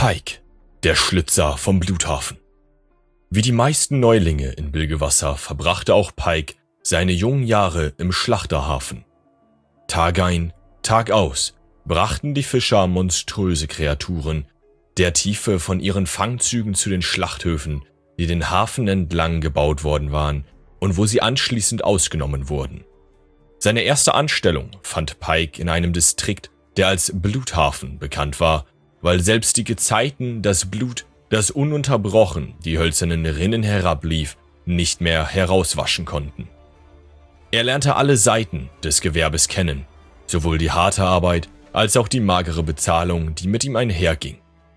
Pike, der Schlitzer vom Bluthafen. Wie die meisten Neulinge in Bilgewasser verbrachte auch Pike seine jungen Jahre im Schlachterhafen. Tag ein, Tag aus brachten die Fischer monströse Kreaturen der Tiefe von ihren Fangzügen zu den Schlachthöfen, die den Hafen entlang gebaut worden waren und wo sie anschließend ausgenommen wurden. Seine erste Anstellung fand Pike in einem Distrikt, der als Bluthafen bekannt war, weil selbst die Gezeiten das Blut, das ununterbrochen die hölzernen Rinnen herablief, nicht mehr herauswaschen konnten. Er lernte alle Seiten des Gewerbes kennen, sowohl die harte Arbeit als auch die magere Bezahlung, die mit ihm einherging.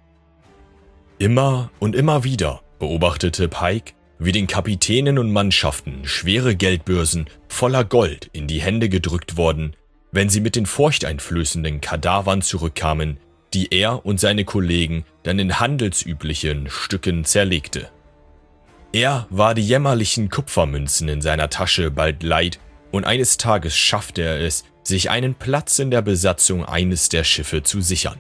Immer und immer wieder beobachtete Pike, wie den Kapitänen und Mannschaften schwere Geldbörsen voller Gold in die Hände gedrückt wurden, wenn sie mit den furchteinflößenden Kadavern zurückkamen, die er und seine Kollegen dann in handelsüblichen Stücken zerlegte. Er war die jämmerlichen Kupfermünzen in seiner Tasche bald leid und eines Tages schaffte er es, sich einen Platz in der Besatzung eines der Schiffe zu sichern.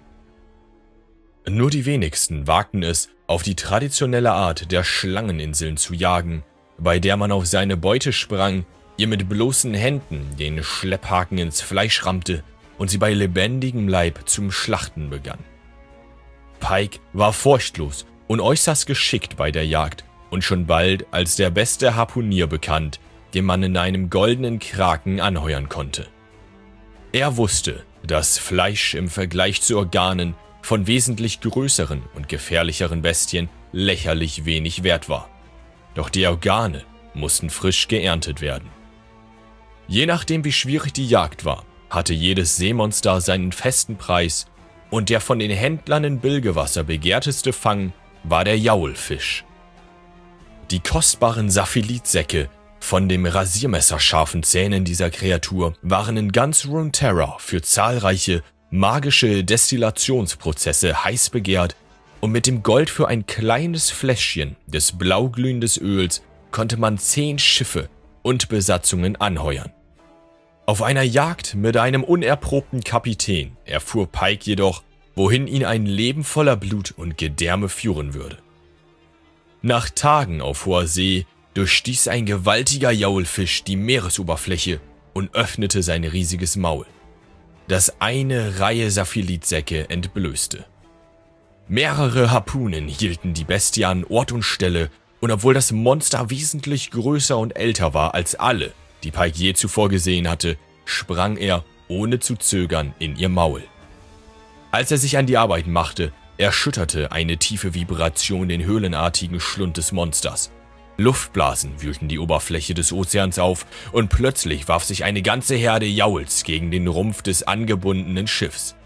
Nur die wenigsten wagten es, auf die traditionelle Art der Schlangeninseln zu jagen, bei der man auf seine Beute sprang, ihr mit bloßen Händen den Schlepphaken ins Fleisch rammte und sie bei lebendigem Leib zum Schlachten begann. Pike war furchtlos und äußerst geschickt bei der Jagd und schon bald als der beste Harpunier bekannt, den man in einem goldenen Kraken anheuern konnte. Er wusste, dass Fleisch im Vergleich zu Organen von wesentlich größeren und gefährlicheren Bestien lächerlich wenig wert war. Doch die Organe mussten frisch geerntet werden. Je nachdem, wie schwierig die Jagd war, hatte jedes Seemonster seinen festen Preis und der von den Händlern in Bilgewasser begehrteste Fang war der Jaulfisch. Die kostbaren Saphilitsäcke von dem rasiermesserscharfen Zähnen dieser Kreatur waren in ganz Runeterra für zahlreiche magische Destillationsprozesse heiß begehrt und mit dem Gold für ein kleines Fläschchen des blauglühenden Öls konnte man 10 Schiffe und Besatzungen anheuern. Auf einer Jagd mit einem unerprobten Kapitän erfuhr Pike jedoch, wohin ihn ein Leben voller Blut und Gedärme führen würde. Nach Tagen auf hoher See durchstieß ein gewaltiger Jaulfisch die Meeresoberfläche und öffnete sein riesiges Maul, das eine Reihe Saphilitsäcke entblößte. Mehrere Harpunen hielten die Bestie an Ort und Stelle, und obwohl das Monster wesentlich größer und älter war als alle, die Pike je zuvor gesehen hatte, sprang er, ohne zu zögern, in ihr Maul. Als er sich an die Arbeit machte, erschütterte eine tiefe Vibration den höhlenartigen Schlund des Monsters. Luftblasen wühlten die Oberfläche des Ozeans auf und plötzlich warf sich eine ganze Herde Jauls gegen den Rumpf des angebundenen Schiffs.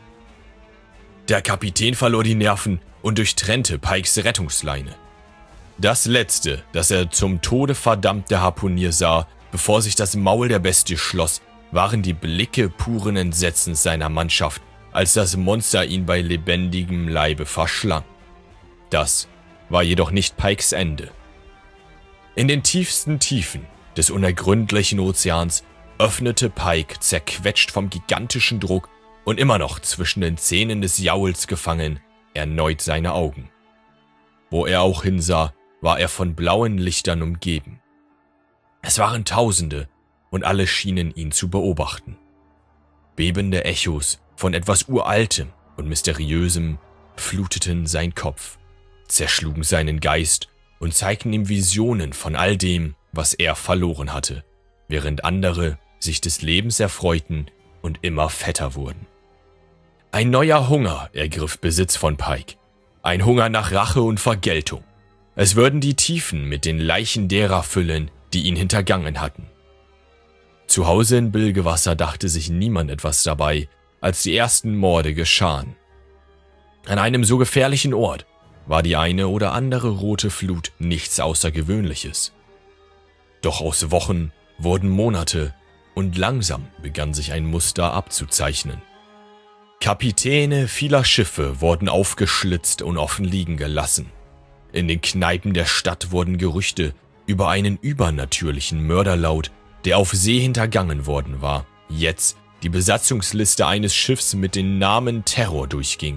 Der Kapitän verlor die Nerven und durchtrennte Pikes Rettungsleine. Das Letzte, das er zum Tode verdammte Harpunier sah, bevor sich das Maul der Bestie schloss, waren die Blicke puren Entsetzens seiner Mannschaft, als das Monster ihn bei lebendigem Leibe verschlang. Das war jedoch nicht Pikes Ende. In den tiefsten Tiefen des unergründlichen Ozeans öffnete Pike, zerquetscht vom gigantischen Druck und immer noch zwischen den Zähnen des Jauls gefangen, erneut seine Augen. Wo er auch hinsah, war er von blauen Lichtern umgeben. Es waren Tausende und alle schienen ihn zu beobachten. Bebende Echos von etwas Uraltem und Mysteriösem fluteten sein Kopf, zerschlugen seinen Geist und zeigten ihm Visionen von all dem, was er verloren hatte, während andere sich des Lebens erfreuten und immer fetter wurden. Ein neuer Hunger ergriff Besitz von Pike, ein Hunger nach Rache und Vergeltung. Es würden die Tiefen mit den Leichen derer füllen, die ihn hintergangen hatten. Zu Hause in Bilgewasser dachte sich niemand etwas dabei, als die ersten Morde geschahen. An einem so gefährlichen Ort war die eine oder andere rote Flut nichts Außergewöhnliches. Doch aus Wochen wurden Monate und langsam begann sich ein Muster abzuzeichnen. Kapitäne vieler Schiffe wurden aufgeschlitzt und offen liegen gelassen. In den Kneipen der Stadt wurden Gerüchte über einen übernatürlichen Mörderlaut, der auf See hintergangen worden war, jetzt die Besatzungsliste eines Schiffs mit dem Namen Terror durchging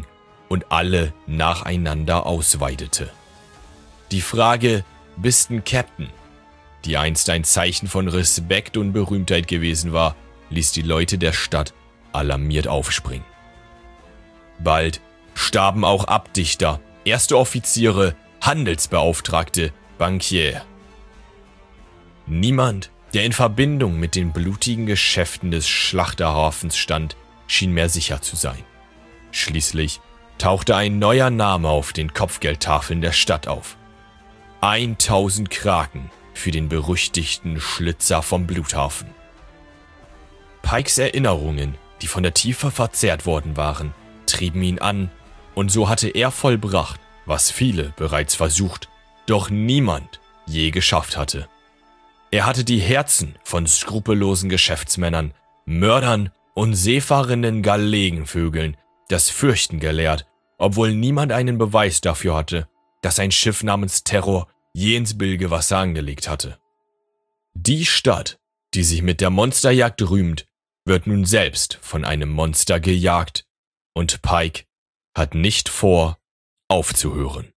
und alle nacheinander ausweidete. Die Frage, bist n Captain, die einst ein Zeichen von Respekt und Berühmtheit gewesen war, ließ die Leute der Stadt alarmiert aufspringen. Bald starben auch Abdichter, erste Offiziere, Handelsbeauftragte, Bankier. Niemand, der in Verbindung mit den blutigen Geschäften des Schlachterhafens stand, schien mehr sicher zu sein. Schließlich tauchte ein neuer Name auf den Kopfgeldtafeln der Stadt auf. 1000 Kraken für den berüchtigten Schlitzer vom Bluthafen. Pikes Erinnerungen, die von der Tiefe verzerrt worden waren, trieben ihn an, und so hatte er vollbracht, was viele bereits versucht, doch niemand je geschafft hatte. Er hatte die Herzen von skrupellosen Geschäftsmännern, Mördern und seefahrenden Galegenvögeln das Fürchten gelehrt, obwohl niemand einen Beweis dafür hatte, dass ein Schiff namens Terror je ins Bilgewasser angelegt hatte. Die Stadt, die sich mit der Monsterjagd rühmt, wird nun selbst von einem Monster gejagt, und Pike hat nicht vor, aufzuhören.